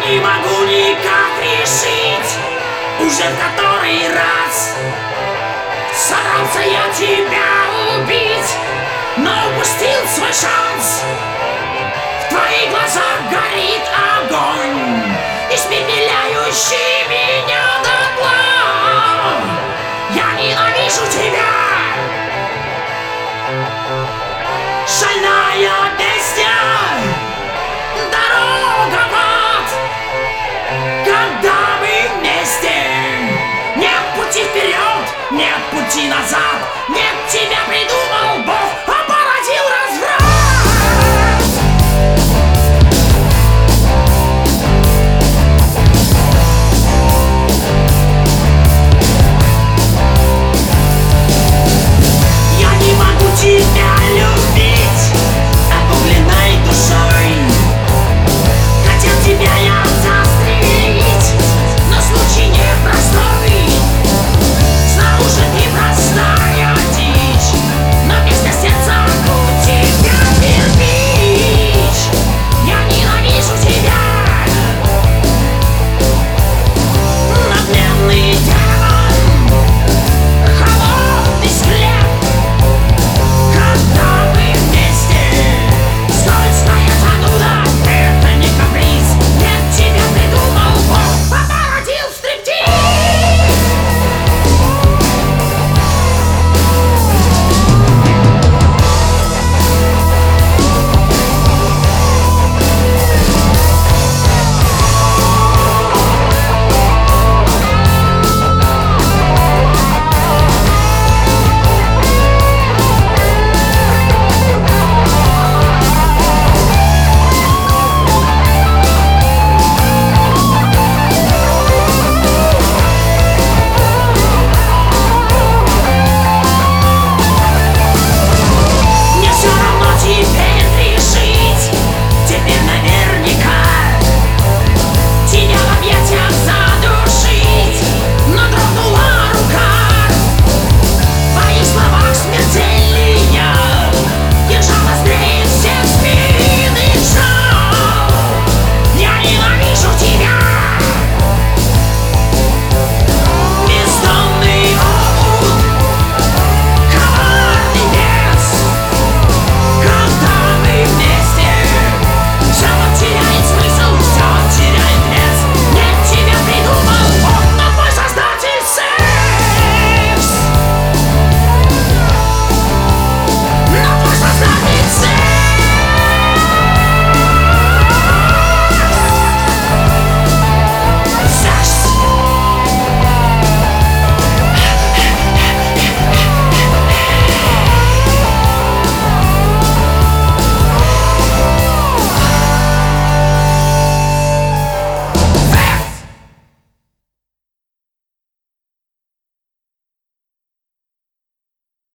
не могу никак решить, уже в который раз. Собрался я тебя убить, но упустил свой шанс. В твоих глазах горит огонь, испепеляющий меня дотла. Я ненавижу тебя. Шальная песня, дорога в ад. Когда мы вместе, нет пути вперед, нет пути назад, нет тебя приду.